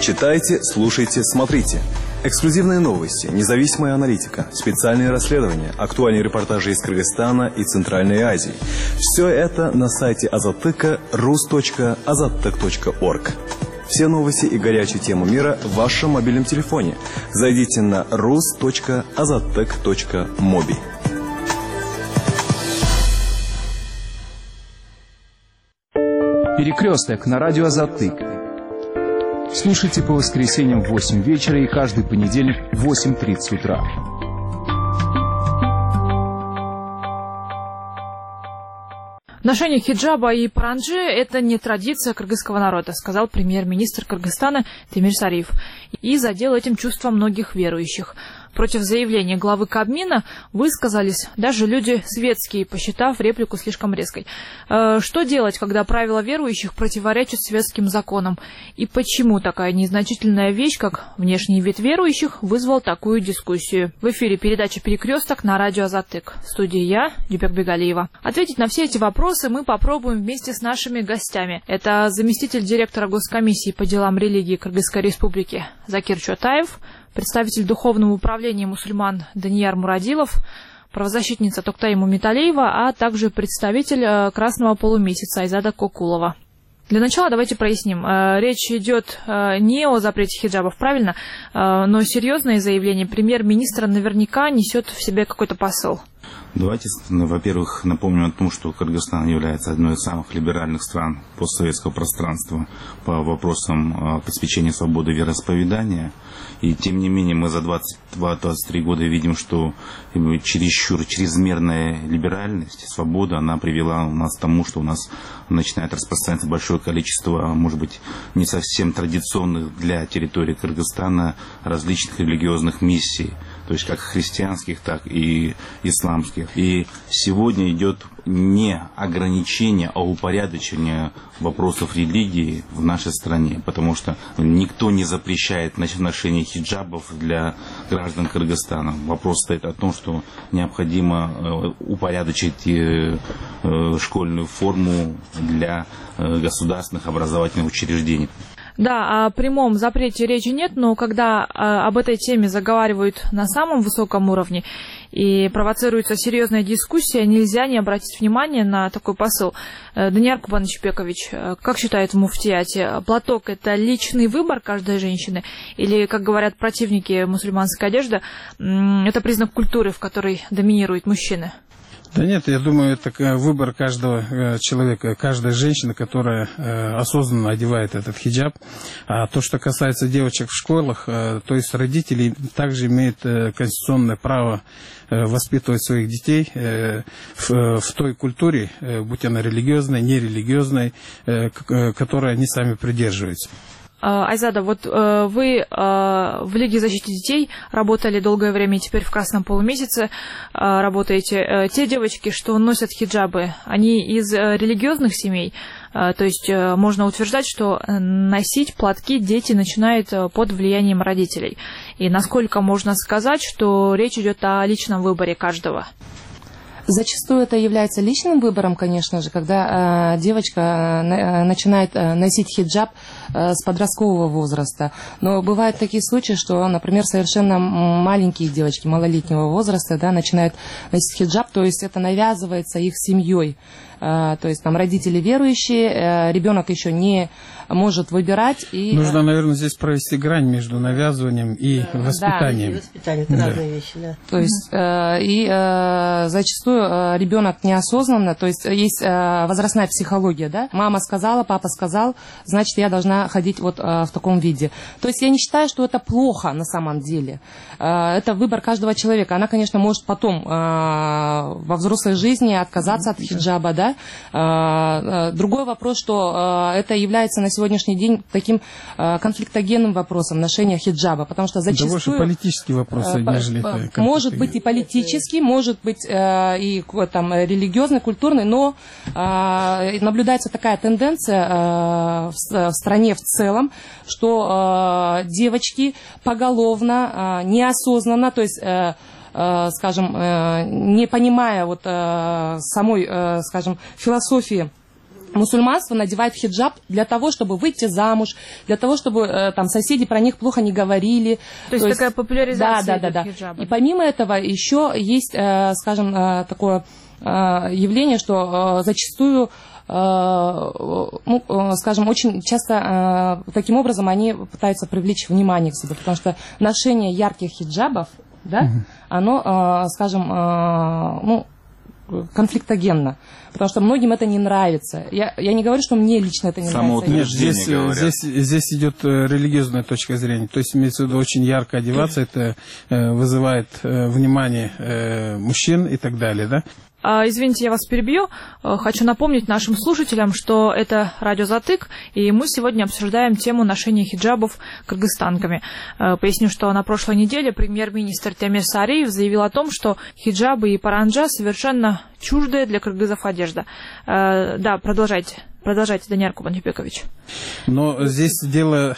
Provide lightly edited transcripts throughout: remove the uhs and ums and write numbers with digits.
Читайте, слушайте, смотрите. Эксклюзивные новости, независимая аналитика, специальные расследования, актуальные репортажи из Кыргызстана и Центральной Азии. Все это на сайте Азаттыка rus.azattyk.org. Все новости и горячие темы мира в вашем мобильном телефоне. Зайдите на rus.azattyk.mobi. Перекресток на радио Азаттык. Слушайте по воскресеньям в 8 вечера и каждый понедельник в 8:30 утра. Ношение хиджаба и паранджи – это не традиция кыргызского народа, сказал премьер-министр Кыргызстана Темир Сариев. И задел этим чувство многих верующих. Против заявления главы Кабмина высказались даже люди светские, посчитав реплику слишком резкой. Что делать, когда правила верующих противоречат светским законам? И почему такая незначительная вещь, как внешний вид верующих, вызвал такую дискуссию? В эфире передача «Перекресток» на радио Азаттык. В студии я, Дюбек Бегалиева. Ответить на все эти вопросы мы попробуем вместе с нашими гостями. Это заместитель директора Госкомиссии по делам религии Кыргызской Республики Закир Чотаев, представитель Духовного управления мусульман Данияр Мурадилов, правозащитница Токтаи Мумиталиева, а также представитель Красного полумесяца Айзада Кокулова. Для начала давайте проясним. Речь идет не о запрете хиджабов, правильно? Но серьезное заявление премьер-министра наверняка несет в себе какой-то посыл. Давайте, во-первых, напомним о том, что Кыргызстан является одной из самых либеральных стран постсоветского пространства по вопросам обеспечения свободы вероисповедания. И тем не менее мы за 22-23 года видим, что чрезмерная либеральность, свобода, она привела нас к тому, что у нас начинает распространяться большое количество, может быть, не совсем традиционных для территории Кыргызстана различных религиозных миссий. То есть как христианских, так и исламских. И сегодня идет не ограничение, а упорядочение вопросов религии в нашей стране. Потому что никто не запрещает ношение хиджабов для граждан Кыргызстана. Вопрос стоит о том, что необходимо упорядочить школьную форму для государственных образовательных учреждений. Да, о прямом запрете речи нет, но когда об этой теме заговаривают на самом высоком уровне и провоцируется серьезная дискуссия, нельзя не обратить внимание на такой посыл. Данияр Кубанычбекович, как считает в муфтияте, платок – это личный выбор каждой женщины? Или, как говорят противники мусульманской одежды, это признак культуры, в которой доминируют мужчины? Да нет, я думаю, это выбор каждого человека, каждой женщины, которая осознанно одевает этот хиджаб. А то, что касается девочек в школах, то есть родители также имеют конституционное право воспитывать своих детей в той культуре, будь она религиозной, нерелигиозной, которой они сами придерживаются. Айзада, вот вы в Лиге защиты детей работали долгое время и теперь в Красном полумесяце работаете. Те девочки, что носят хиджабы, они из религиозных семей? То есть можно утверждать, что носить платки дети начинают под влиянием родителей. И насколько можно сказать, что речь идет о личном выборе каждого? Зачастую это является личным выбором, конечно же, когда девочка начинает носить хиджаб с подросткового возраста. Но бывают такие случаи, что, например, совершенно маленькие девочки малолетнего возраста, да, начинают носить хиджаб, то есть это навязывается их семьей. То есть там родители верующие, ребенок еще не может выбирать. И... Нужно, наверное, здесь провести грань между навязыванием и воспитанием. Да, воспитание, это разные вещи, да. То есть зачастую ребенок неосознанно, то есть есть возрастная психология, да? Мама сказала, папа сказал, значит, я должна ходить вот в таком виде. То есть я не считаю, что это плохо на самом деле. Это выбор каждого человека. Она, конечно, может потом во взрослой жизни отказаться от хиджаба, да? Другой вопрос, что это является на сегодняшний день таким конфликтогенным вопросом ношения хиджаба, потому что зачастую... Да больше политический вопрос, нежели... Может быть и политический, может быть и там, религиозный, культурный, но наблюдается такая тенденция в стране в целом, что девочки поголовно, неосознанно, то есть... скажем, не понимая вот самой, скажем, философии мусульманство надевает хиджаб для того, чтобы выйти замуж, для того, чтобы там соседи про них плохо не говорили. То есть такая популяризация хиджаба. И помимо этого еще есть, скажем, такое явление, что зачастую, скажем, очень часто таким образом они пытаются привлечь внимание к себе, потому что ношение ярких хиджабов, да, оно, скажем, конфликтогенно, потому что многим это не нравится. Я не говорю, что мне лично это не нравится. Нет, здесь идет религиозная точка зрения. То есть, имеется в виду, очень ярко одеваться, это вызывает внимание мужчин и так далее, да? Извините, я вас перебью. Хочу напомнить нашим слушателям, что это радио «Затык», и мы сегодня обсуждаем тему ношения хиджабов кыргызстанками. Поясню, что на прошлой неделе премьер-министр Темир Сариев заявил о том, что хиджабы и паранджа совершенно чуждая для кыргызов одежда. Да, продолжайте, Данияр Кубанбекович. Но здесь дело,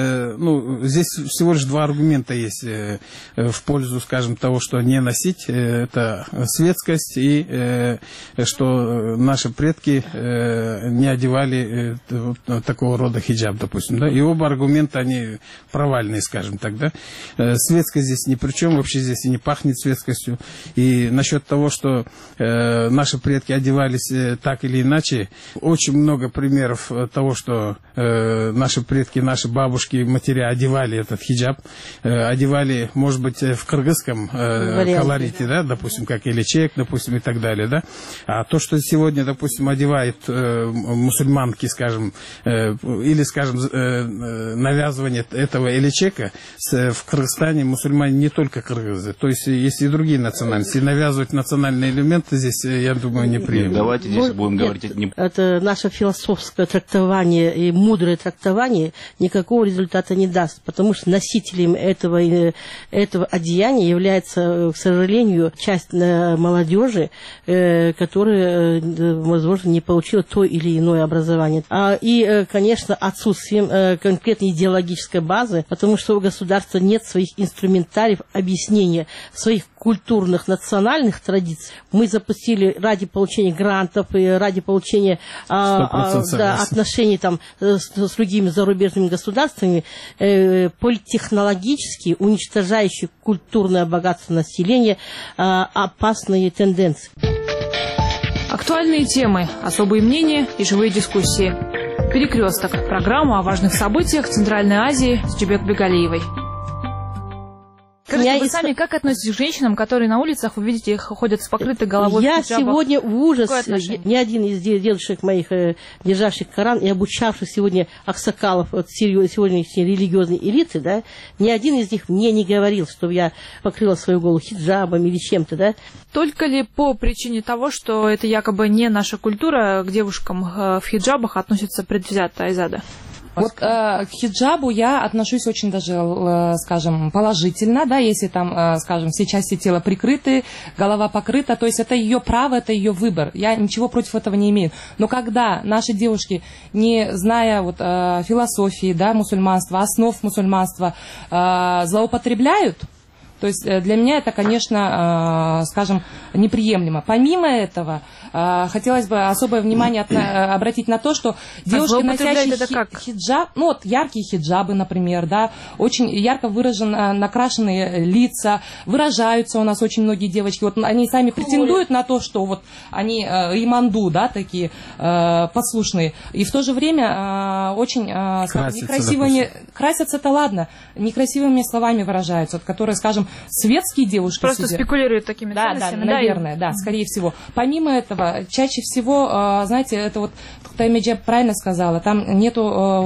здесь всего лишь два аргумента есть в пользу, скажем, того, что не носить, это светскость и что наши предки не одевали такого рода хиджаб, допустим, да, и оба аргумента, они провальные, скажем так, да. Светскость здесь ни при чем, вообще здесь и не пахнет светскостью, и насчет того, что наши предки одевались так или иначе, очень много примеров того, что наши предки, наши бабушки, матеря одевали этот хиджаб, одевали, может быть, в кыргызском колорите, да, допустим, как элечек, допустим, и так далее, да. А то, что сегодня, допустим, одевают мусульманки, скажем, или, скажем, навязывание этого элечека, в Кыргызстане мусульмане не только кыргызы, то есть есть и другие национальности. Навязывать национальные элементы здесь, я думаю, неприемлемо. Давайте здесь будем говорить... Это наше философское трактование и мудрое трактование никакого результата не даст, потому что носителем этого одеяния является, к сожалению, часть молодежи, которая, возможно, не получила то или иное образование. И, конечно, отсутствием конкретной идеологической базы, потому что у государства нет своих инструментариев объяснения своих культурных, национальных традиций. Мы запустили ради получения грантов и ради получения отношений там, с другими зарубежными государствами политтехнологически уничтожающие культурное богатство населения опасные тенденции. Актуальные темы, особые мнения и живые дискуссии. «Перекресток» – программа о важных событиях Центральной Азии с Джибек Бегалиевой. Скажите, вы сами как относитесь к женщинам, которые на улицах, вы видите, их ходят с покрытой головой? Я сегодня в ужас. Ни один из дедушек моих, державших Коран и обучавших сегодня аксакалов от сегодняшней религиозной элиты, да, ни один из них мне не говорил, чтобы я покрыла свою голову хиджабом или чем-то, да. Только ли по причине того, что это якобы не наша культура, к девушкам в хиджабах относится предвзято, Айзада? Вот к хиджабу я отношусь очень даже, скажем, положительно, да, если там, скажем, все части тела прикрыты, голова покрыта, то есть это ее право, это ее выбор. Я ничего против этого не имею. Но когда наши девушки, не зная вот философии, да, мусульманства, основ мусульманства, злоупотребляют, то есть для меня это, конечно, скажем, неприемлемо. Помимо этого, хотелось бы особое внимание обратить на то, что девушки, носящие хиджаб, ну вот яркие хиджабы, например, да, очень ярко выраженно накрашенные лица, выражаются у нас очень многие девочки, вот они сами претендуют на то, что вот они иманду, да, такие послушные, и в то же время очень некрасивыми, красятся-то ладно, некрасивыми словами выражаются, которые, скажем, светские девушки просто спекулируют такими ценностями. Да, наверное, да, скорее всего. Помимо этого, чаще всего, знаете, это вот, как Таймеджа правильно сказала, там нету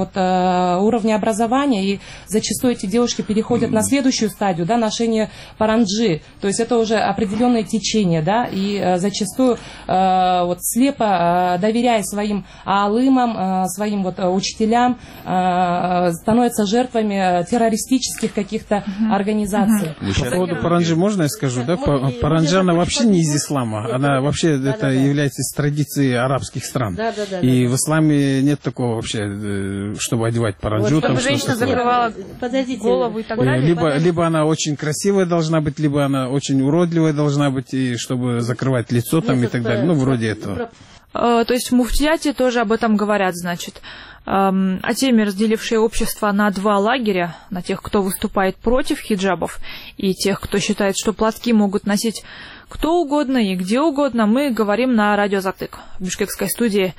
уровня образования, и зачастую эти девушки переходят на следующую стадию, да, ношение паранджи, то есть это уже определенное течение, да, и зачастую вот слепо, доверяя своим аалымам, своим вот учителям, становятся жертвами террористических каких-то организаций. По поводу паранджи можно я скажу, да? Паранджа, она вообще не из ислама, она вообще это является из традиции арабских стран. И в исламе нет такого вообще, чтобы одевать паранджу. Чтобы женщина закрывала голову и так далее. Либо она очень красивая должна быть, либо она очень уродливая должна быть, и чтобы закрывать лицо там и так далее. Ну, вроде этого. То есть в муфтияте тоже об этом говорят, значит. О теме, разделившей общество на два лагеря, на тех, кто выступает против хиджабов, и тех, кто считает, что платки могут носить кто угодно и где угодно, мы говорим на радио Азатык. В бишкекской студии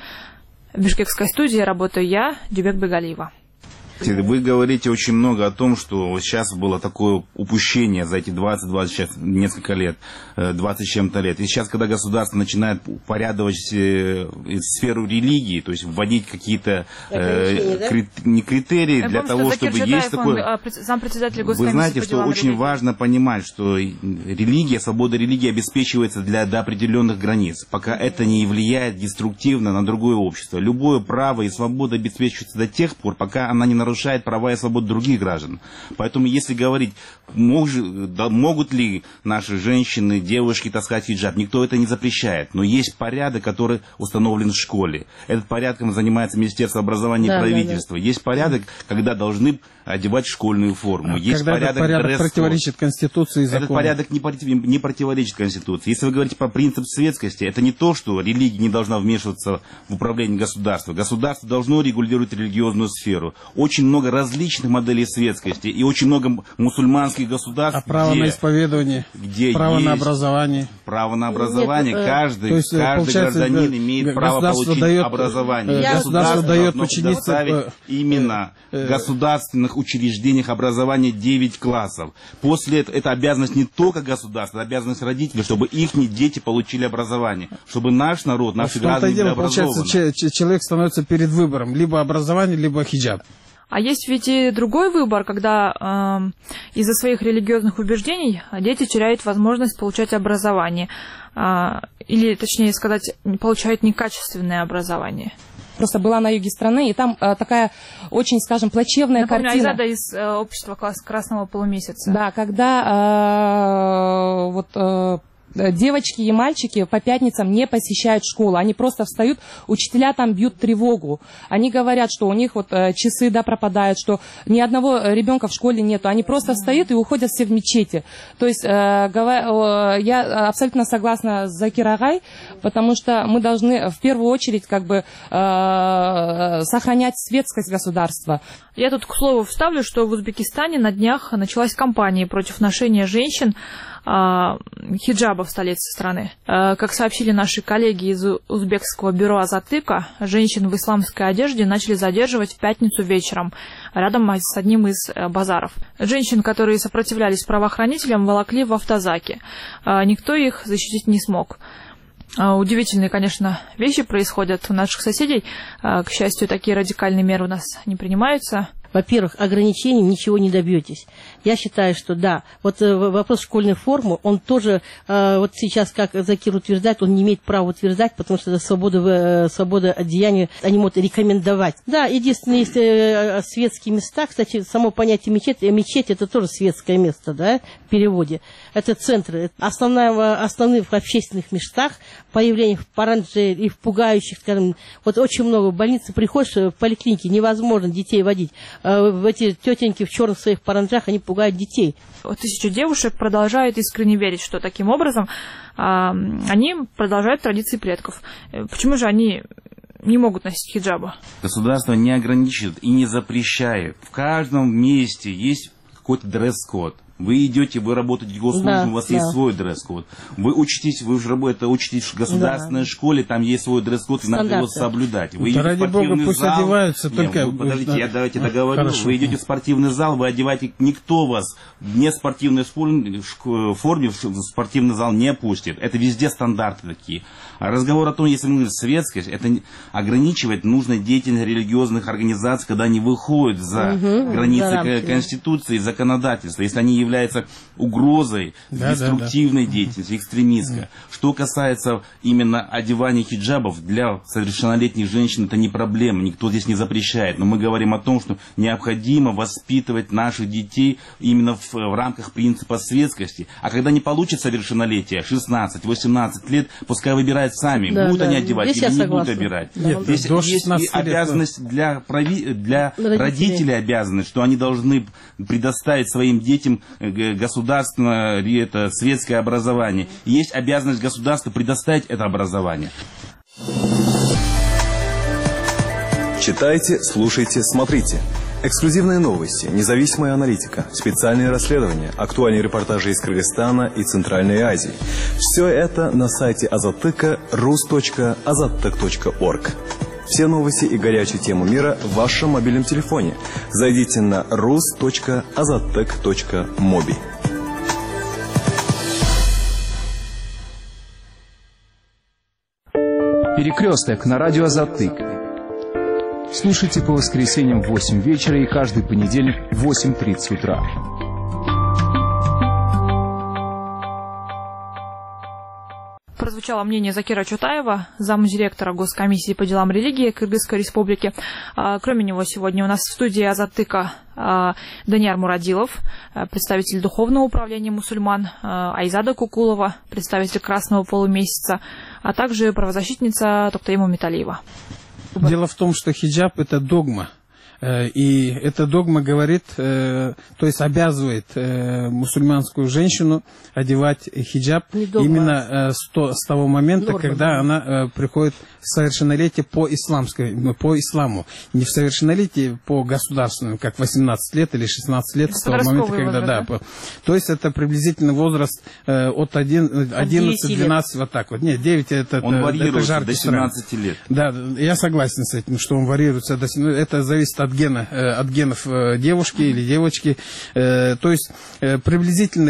работаю я, Дюбек Бегалиева. Вы говорите очень много о том, что сейчас было такое упущение за эти 20 сейчас несколько лет, 20 с чем-то лет. И сейчас, когда государство начинает упорядочивать сферу религии, то есть вводить какие-то не критерии для того, чтобы есть такое... Вы знаете, что очень важно понимать, что религия, свобода религии обеспечивается до определенных границ, пока это не влияет деструктивно на другое общество. Любое право и свобода обеспечивается до тех пор, пока она не нарушает права и свободы других граждан. Поэтому, если говорить, могут ли наши женщины, девушки таскать хиджаб, никто это не запрещает. Но есть порядок, который установлен в школе. Этот порядком занимается Министерство образования и правительство. Есть порядок, когда должны одевать школьную форму. Есть когда этот порядок противоречит Конституции и закону. Этот порядок не противоречит Конституции. Если вы говорите про принцип светскости, это не то, что религия не должна вмешиваться в управление государством. Государство должно регулировать религиозную сферу. Очень много различных моделей светскости и очень много мусульманских государств. А право на исповедование, право на образование. Право на образование. Каждый гражданин имеет право получить образование. Государство дает ученицам именно в государственных учреждениях образования 9 классов. После этого это обязанность не только государства, это обязанность родителей, чтобы их дети получили образование. Чтобы наш народ, наши граждане были образованы. Получается, человек становится перед выбором. Либо образование, либо хиджаб. А есть ведь и другой выбор, когда из-за своих религиозных убеждений дети теряют возможность получать образование. Или, точнее сказать, получают некачественное образование. Просто была на юге страны, и там такая очень, скажем, плачевная картина. Айзада из общества Красного полумесяца. Да, когда девочки и мальчики по пятницам не посещают школу. Они просто встают, учителя там бьют тревогу. Они говорят, что у них часы пропадают, что ни одного ребенка в школе нету. Они просто встают и уходят все в мечети. То есть я абсолютно согласна с Закир Агай, потому что мы должны в первую очередь сохранять светскость государства. Я тут, к слову, вставлю, что в Узбекистане на днях началась кампания против ношения женщин хиджаба в столице страны. Как сообщили наши коллеги из узбекского бюро Азатыка, женщин в исламской одежде начали задерживать в пятницу вечером рядом с одним из базаров. Женщин, которые сопротивлялись правоохранителям, волокли в автозаке. Никто их защитить не смог. Удивительные, конечно, вещи происходят у наших соседей. К счастью, такие радикальные меры у нас не принимаются. Во-первых, ограничением ничего не добьетесь. Я считаю, что да, вот вопрос школьной формы, он тоже, вот сейчас, как Закир утверждает, он не имеет права утверждать, потому что это свобода одеяния, они могут рекомендовать. Да, единственные есть светские места, кстати, само понятие мечеть это тоже светское место, да, в переводе. Это центры. Основных в общественных местах, появление в паранже и в пугающих, скажем, вот очень много в больнице приходишь, в поликлинике невозможно детей водить. Эти тетеньки в черных своих паранджах, они пугают детей. 1000 девушек продолжают искренне верить, что таким образом они продолжают традиции предков. Почему же они не могут носить хиджабы? Государство не ограничивает и не запрещает. В каждом месте есть какой-то дресс-код. Вы идете, вы работаете в госслужбе, у вас есть свой дресс-код. Вы учитесь в государственной школе, там есть свой дресс-код, и надо его соблюдать. Вы идете в спортивный зал. Подождите, давайте договорю. Хорошо. Вы идете в спортивный зал, вы одеваете, никто вас вне спортивной форме в спортивный зал не пустит. Это везде стандарты такие. А разговор о том, если мы говорим светскость, это ограничивает нужной деятельность религиозных организаций, когда они выходят за границы Конституции и законодательства, если они являются угрозой деструктивной деятельности, экстремистской. Что касается именно одевания хиджабов для совершеннолетних женщин, это не проблема, никто здесь не запрещает. Но мы говорим о том, что необходимо воспитывать наших детей именно в рамках принципа светскости. А когда не получат совершеннолетие, 16-18 лет, пускай выбирают сами, будут они одевать или не будут выбирать. Здесь есть обязанность для родителей, обязанность, что они должны предоставить своим детям государственное светское образование. Есть обязанность государства предоставить это образование. Читайте, слушайте, смотрите. Эксклюзивные новости, независимая аналитика, специальные расследования, актуальные репортажи из Кыргызстана и Центральной Азии. Все это на сайте Азаттыка rus.azattyk.org. Все новости и горячие темы мира в вашем мобильном телефоне. Зайдите на rus.azattyk.mobi. Перекресток на радио Азаттык. Слушайте по воскресеньям в 8 вечера и каждый понедельник в 8:30 утра. Прозвучало мнение Закира Чутаева, замдиректора Госкомиссии по делам религии Кыргызской Республики. Кроме него сегодня у нас в студии Азаттыка Данияр Мурадилов, представитель Духовного управления мусульман, Айзада Кукулова, представитель Красного полумесяца, а также правозащитница Токтаима Металиева. Дело в том, что хиджаб – это догма. И эта догма говорит, то есть обязывает мусульманскую женщину одевать хиджаб именно с того момента, когда она приходит в совершеннолетие по исламу. Не в совершеннолетие по государственному, как 18 лет или 16 лет, с того момента, когда... Да, то есть это приблизительно возраст от 11-12, вот так вот. Нет, 9 это... Он варьируется это до 17 лет. Да, я согласен с этим, что он варьируется до 17 лет. Это зависит от генов девушки или девочки, то есть приблизительно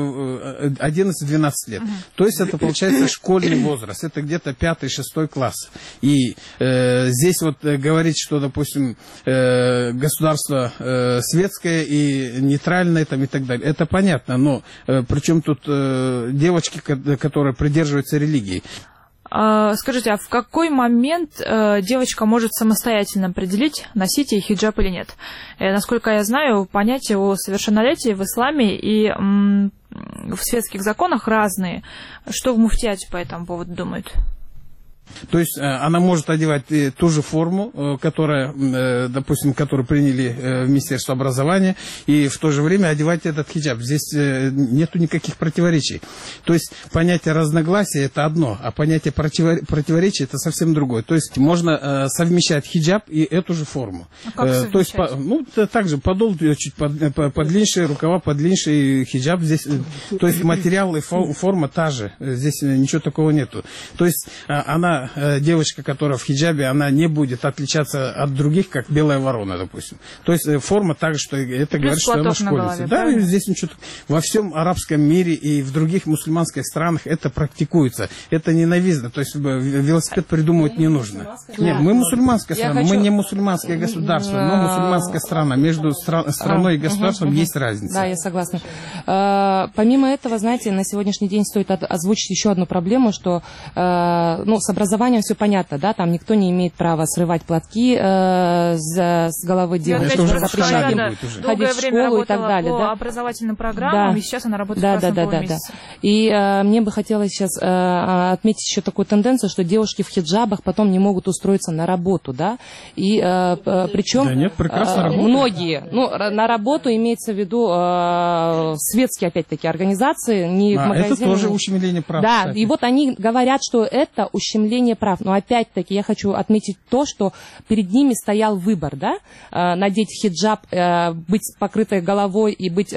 11-12 лет. То есть это получается школьный возраст, это где-то 5-6 класс. И здесь вот говорить, что, допустим, государство светское и нейтральное там, и так далее, это понятно, но причем тут девочки, которые придерживаются религии. Скажите, а в какой момент девочка может самостоятельно определить, носить ей хиджаб или нет? Насколько я знаю, понятия о совершеннолетии в исламе и в светских законах разные. Что в муфтияте по этому поводу думают? То есть она может одевать ту же форму, допустим, которую приняли в Министерство образования, и в то же время одевать этот хиджаб. Здесь нету никаких противоречий. То есть понятие разногласия – это одно, а понятие противоречия – это совсем другое. То есть можно совмещать хиджаб и эту же форму. А как то есть, также подол чуть подлиннее, рукава подлиннее, хиджаб здесь. То есть материал и форма та же. Здесь ничего такого нету. То есть девочка, которая в хиджабе, она не будет отличаться от других, как белая ворона, допустим. То есть форма так, что это говорит, что она школьница. Да, и здесь ничего. Во всем арабском мире и в других мусульманских странах это практикуется. Это ненавистно. То есть велосипед придумывать не нужно. Нет, мы мусульманская страна, мы не мусульманское государство, но мусульманская страна. Между страной и государством есть разница. Да, я согласна. Помимо этого, знаете, на сегодняшний день стоит озвучить еще одну проблему, что с образованием все понятно, да, там никто не имеет права срывать платки с головы девушки, запрещать им ходить в школу и так далее. По образовательным программам, и сейчас она работает в Красном полумесяце. И мне бы хотелось сейчас отметить еще такую тенденцию, что девушки в хиджабах потом не могут устроиться на работу, да, и причем многие, на работу имеется в виду светские, опять-таки, организации, не в магазине. Это тоже ущемление прав. Да, кстати. И вот они говорят, что это ущемление прав. Но опять-таки я хочу отметить то, что перед ними стоял выбор, да, надеть хиджаб, быть покрытой головой и быть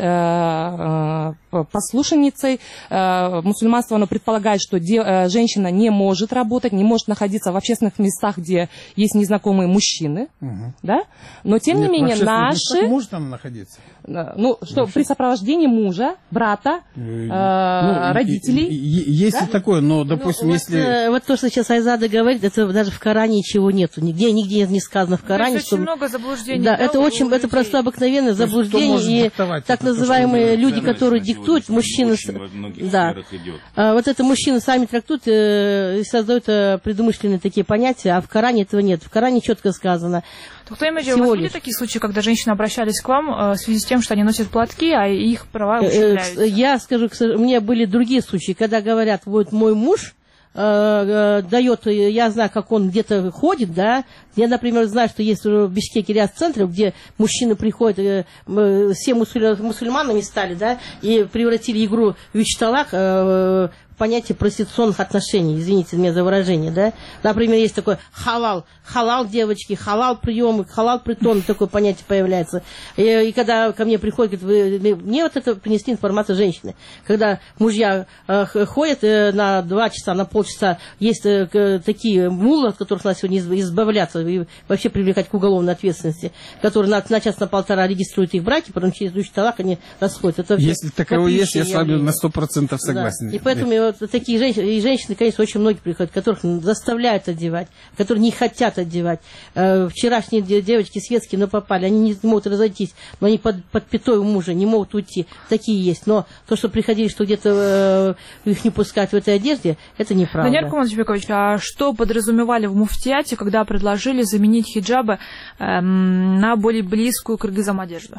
послушницей. Мусульманство, оно предполагает, что женщина не может работать, не может находиться в общественных местах, где есть незнакомые мужчины, да, но тем не менее наши... Может там находиться? При сопровождении мужа, брата, родителей. Есть и такое, но, допустим, если... Вот то, что сейчас Айзада говорит, это даже в Коране ничего нету. Нигде не сказано в Коране. Очень много заблуждений. Да, это просто обыкновенное заблуждение. И так называемые люди, которые диктуют, мужчины... Да. Вот это мужчины сами трактуют и создают предумышленные такие понятия, а в Коране этого нет. В Коране четко сказано. Токтаимэджи, у вас были такие случаи, когда женщины обращались к вам в связи с тем, что они носят платки, а их права ущемляются? Я скажу, у меня были другие случаи, когда говорят, вот мой муж дает, я знаю, как он где-то ходит, да, я, например, знаю, что есть в Бишкеке ряд центров, где мужчины приходят, все мусульманами стали, да, и превратили игру в Вичталак, понятие проституционных отношений, извините меня за выражение, да. Например, есть такой халал девочки, халал приемы, халал притон, такое понятие появляется. И когда ко мне приходят, говорят, мне вот это принесли информацию женщины, когда мужья ходят на 2 часа, на полчаса, есть такие муллы, от которых надо сегодня избавляться и вообще привлекать к уголовной ответственности, которые на час, на полтора регистрируют их браки, потом через 2 часа они расходятся. Это если таково есть, я с вами на 100% согласен. Да. И поэтому вот такие женщины, конечно, очень многие приходят, которых заставляют одевать, которые не хотят одевать. Вчерашние девочки светские, но попали, они не могут разойтись, но они под пятой у мужа, не могут уйти. Такие есть. Но то, что приходили, что где-то их не пускать в этой одежде, это неправда. Даниил Куманович, а что подразумевали в муфтиате, когда предложили заменить хиджабы на более близкую к кыргызам одежду?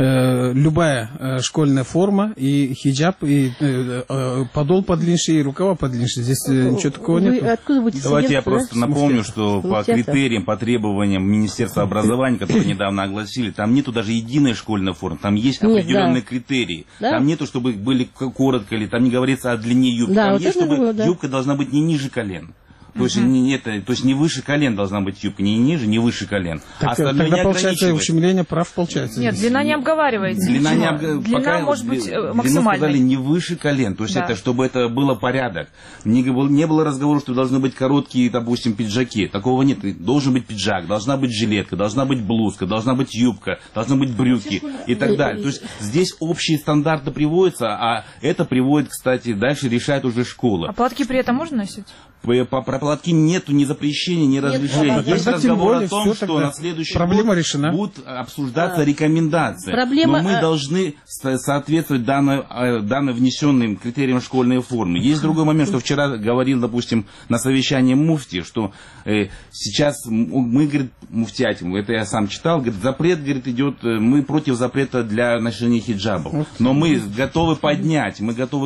Любая школьная форма и хиджаб, и подол подлиннее, и рукава подлиннее. Здесь ничего такого нет. Давайте я просто напомню, что по критериям, по требованиям Министерства образования, которые недавно огласили, там нету даже единой школьной формы, там есть определенные критерии. Да? Там нету, чтобы были коротко, или там не говорится о длине юбки. Да, там вот есть, чтобы было, юбка должна быть не ниже колен. То есть, не выше колен должна быть юбка, не ниже, не выше колен. Так, тогда, получается, ущемление прав получается. Нет, длина не обговаривается. Длина может быть максимальной. Длину сказали не выше колен, то есть это, чтобы это было порядок. Не было разговора, что должны быть короткие, допустим, пиджаки. Такого нет. Должен быть пиджак, должна быть жилетка, должна быть блузка, должна быть юбка, должны быть брюки и так далее. То есть здесь общие стандарты приводятся, а это приводит, кстати, дальше решает уже школа. А платки при этом можно носить? Про платки нету ни запрещения, ни разрешения. Есть разговор о том, что на следующий год будут обсуждаться рекомендации. Но мы должны соответствовать данным внесенным критериям школьной формы. Есть другой момент, что вчера говорил, допустим, на совещании муфти, что сейчас мы, говорит, муфтиатим, это я сам читал, говорит, запрет, говорит, идет, мы против запрета для ношения хиджабов. Но мы готовы поднять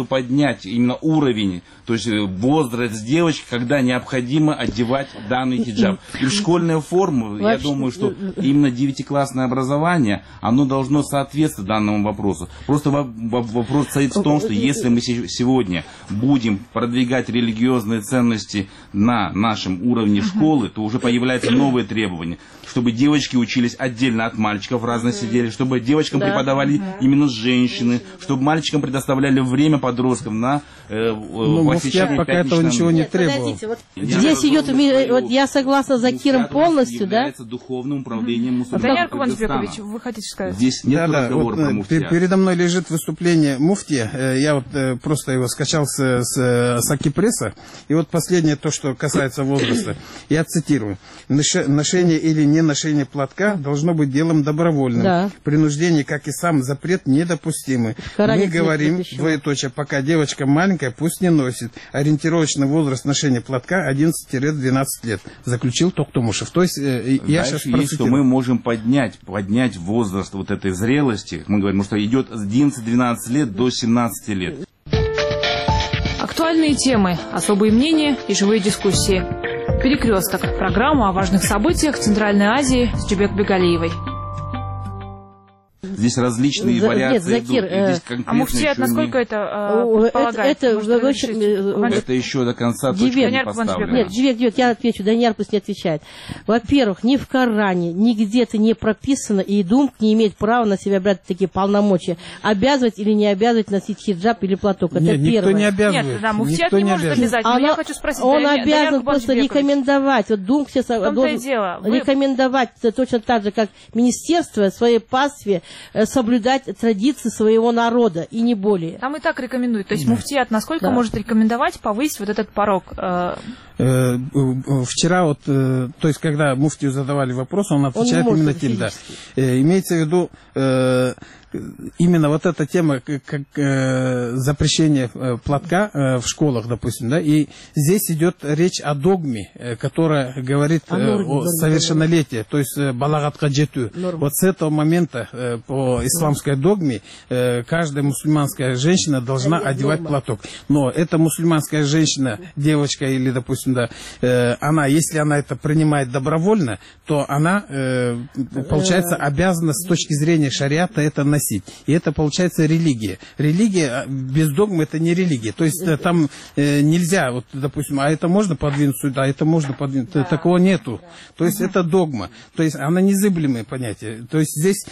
именно уровень, то есть возраст девочки, когда необходимо одевать данный хиджаб. И в школьную форму, я думаю, что именно 9-классное образование, оно должно соответствовать данному вопросу. Просто вопрос стоит в том, что если мы сегодня будем продвигать религиозные ценности на нашем уровне школы, то уже появляются новые требования. Чтобы девочки учились отдельно от мальчиков, разно сидели, чтобы девочкам преподавали именно женщины, чтобы мальчикам предоставляли время подросткам на посещение пока этого ничего не требовал. Вот здесь идет, вот я согласна с Закиром полностью, да? Является духовным управлением мусульман. Даниил Куманович, вы хотите сказать? Здесь нет разговора про муфтият. Передо мной лежит выступление муфти. Я вот просто его скачал с Акипресса. И вот последнее, то, что касается возраста. Я цитирую. Ношение или не ношение платка должно быть делом добровольным. Да. Принуждение, как и сам запрет, недопустимы. Мы говорим, двоеточие, пока девочка маленькая, пусть не носит. Ориентировочный возраст ношения платка 11-12 лет. Заключил Токтамушев. То есть, я сейчас процитирую. Что мы можем поднять возраст вот этой зрелости. Мы говорим, что идет с 11-12 лет до 17 лет. Актуальные темы, особые мнения и живые дискуссии. «Перекресток» – программа о важных событиях Центральной Азии с Джубек Бегалиевой. Здесь различные вариации. Нет, Закир, а муфтият, насколько это предполагает? Это еще до конца точки не поставлено. Нет, Дживек, я отвечу, Даниил пусть не отвечает. Во-первых, ни в Коране, нигде это не прописано, и Думк не имеет права на себя брать такие полномочия. Обязывать или не обязывать носить хиджаб или платок. Это нет, первое. Никто не обязывает. Нет, да, муфтият не может обязать. Но я хочу спросить. Он обязан просто рекомендовать. Вот Думк сейчас должен рекомендовать точно так же, как министерство своей пастве соблюдать традиции своего народа, и не более. Там и так рекомендуют. То есть муфтият насколько может рекомендовать повысить вот этот порог? Вчера вот, то есть когда муфтию задавали вопрос, он отвечает именно тем, да. Имеется в виду именно вот эта тема, как запрещение платка в школах, допустим, да, и здесь идет речь о догме, которая говорит о совершеннолетии, то есть балагатка джету. Вот с этого момента по исламской догме каждая мусульманская женщина должна одевать платок. Но эта мусульманская женщина, девочка или, допустим, да, она, если она это принимает добровольно, то она, получается, обязана с точки зрения шариата это носить. носить. И это получается религия. Религия без догмы — это не религия. То есть там нельзя, вот, допустим, а это можно подвинуть сюда, а это можно подвинуть. Такого нету. То есть это догма. То есть она незыблемое понятие. То есть здесь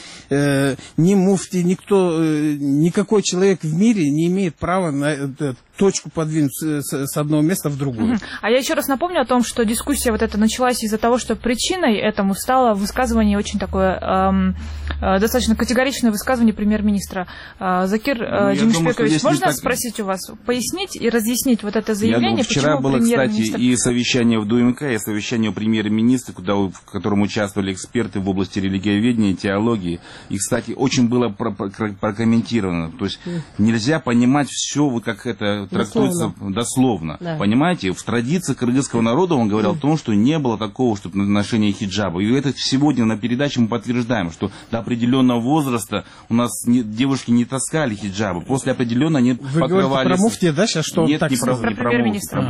ни муфти, никто, никакой человек в мире не имеет права на точку подвинуть с одного места в другое. А я еще раз напомню о том, что дискуссия вот эта началась из-за того, что причиной этому стало высказывание, очень такое достаточно категоричное высказывание премьер-министра. Закир Джемишбекович, можно спросить у вас, пояснить и разъяснить вот это заявление? Вчера было, кстати, и совещание в ДУМК, и совещание у премьер-министра, в котором участвовали эксперты в области религиоведения и теологии. И, кстати, очень было прокомментировано. То есть нельзя понимать все, вот как это трактуется дословно. Да. Понимаете, в традиции кыргызского народа он говорил о том, что не было такого, чтобы ношение хиджаба. И это сегодня на передаче мы подтверждаем, что до определенного возраста у нас девушки не таскали хиджабы. После определенного они покрывались... Вы говорите про муфтия, да, сейчас что? Нет, не про премьер-министра.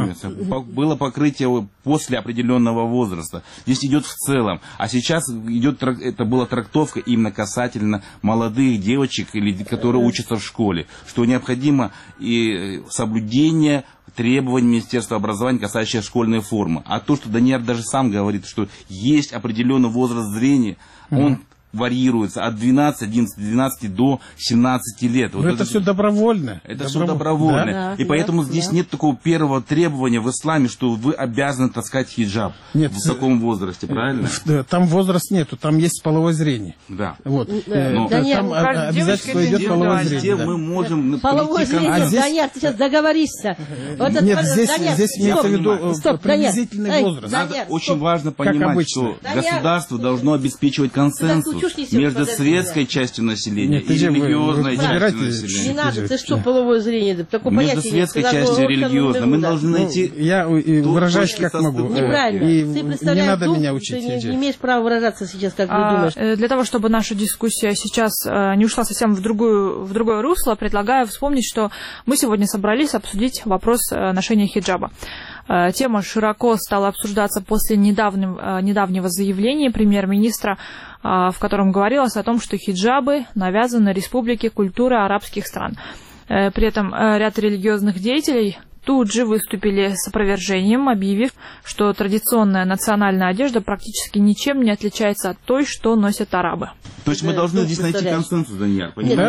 Было покрытие после определенного возраста. Здесь идет в целом. А сейчас идет, это была трактовка именно касательно молодых девочек, которые учатся в школе, что необходимо и соблюдение требований Министерства образования, касающихся школьной формы. А то, что Даниил даже сам говорит, что есть определенный возраст зрения, он варьируется от 12, 11, 12 до 17 лет. Вот это все добровольно. Это все добровольно. Да? И поэтому здесь нет такого первого требования в исламе, что вы обязаны таскать хиджаб в таком возрасте, правильно? Там возраст нету, там есть половое зрение. Да. Вот. Там обязательно идет половое зрение. Мы можем половое зрение. Даниил, ты сейчас договоришься. Нет, здесь имеется в виду приблизительный возраст. Очень важно понимать, что государство должно обеспечивать консенсус между светской частью населения и религиозной частью населения. Не надо, ты что, половое зрение? Между светской частью и религиозной. Мы должны найти... Я выражаюсь как могу. Неправильно. Ты представляешь, не надо меня учить. Ты не имеешь права выражаться сейчас, как ты думаешь. Для того, чтобы наша дискуссия сейчас не ушла совсем в другое русло, предлагаю вспомнить, что мы сегодня собрались обсудить вопрос ношения хиджаба. Тема широко стала обсуждаться после недавнего заявления премьер-министра, в котором говорилось о том, что хиджабы навязаны республике культуры арабских стран. При этом ряд религиозных деятелей тут же выступили с опровержением, объявив, что традиционная национальная одежда практически ничем не отличается от той, что носят арабы. То есть мы должны здесь найти консенсус, Даниил.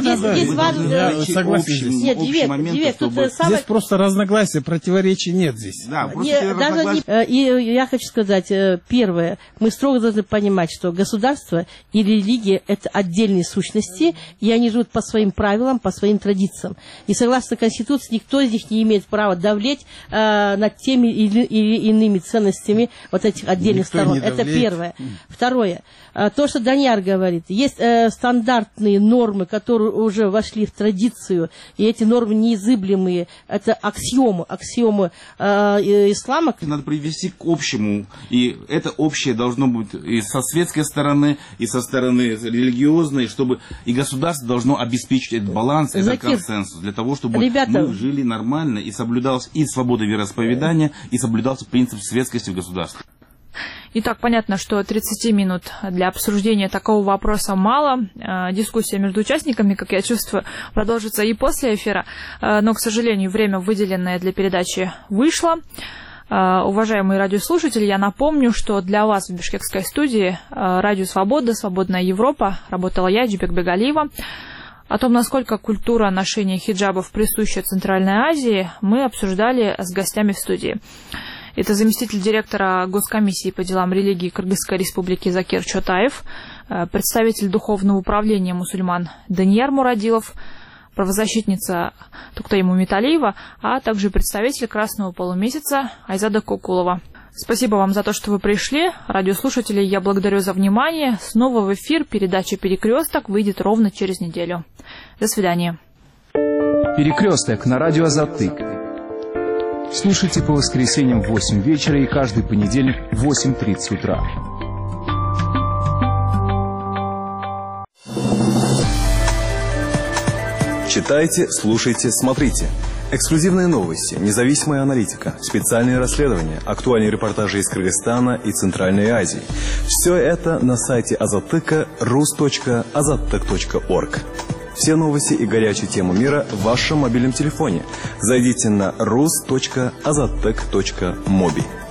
Здесь просто разногласия, противоречий нет здесь. Да, и я хочу сказать, первое, мы строго должны понимать, что государство и религия — это отдельные сущности, и они живут по своим правилам, по своим традициям. И согласно Конституции, никто из них не имеет права давлеть над теми или иными ценностями вот этих отдельных сторон. Это первое. Второе. То, что Даниил говорит, есть стандартные нормы, которые уже вошли в традицию, и эти нормы неизыблемые. Это аксиомы ислама. Надо привести к общему, и это общее должно быть и со светской стороны, и со стороны религиозной, чтобы и государство должно обеспечить этот баланс, этот консенсус, для того, чтобы мы жили нормально и соблюдалась и свобода вероисповедания, и соблюдался принцип светскости в государстве. Итак, понятно, что 30 минут для обсуждения такого вопроса мало. Дискуссия между участниками, как я чувствую, продолжится и после эфира. Но, к сожалению, время, выделенное для передачи, вышло. Уважаемые радиослушатели, я напомню, что для вас в бишкекской студии «Радио Свобода», «Свободная Европа» работала я, Джибек Бегалиева. О том, насколько культура ношения хиджабов присуща Центральной Азии, мы обсуждали с гостями в студии. Это заместитель директора Госкомиссии по делам религии Кыргызской республики Закир Чотаев, представитель Духовного управления мусульман Данияр Мурадилов, правозащитница Туктай Мумиталиева, а также представитель Красного полумесяца Айзада Кокулова. Спасибо вам за то, что вы пришли. Радиослушатели, я благодарю за внимание. Снова в эфир передача «Перекресток» выйдет ровно через неделю. До свидания. «Перекресток» на радио Азаттык. Слушайте по воскресеньям в 8 вечера и каждый понедельник в 8:30 утра. Читайте, слушайте, смотрите. Эксклюзивные новости, независимая аналитика, специальные расследования, актуальные репортажи из Кыргызстана и Центральной Азии. Все это на сайте Азаттыка rus.azattyk.org. Все новости и горячие темы мира в вашем мобильном телефоне. Зайдите на rus.azattyk.mobi.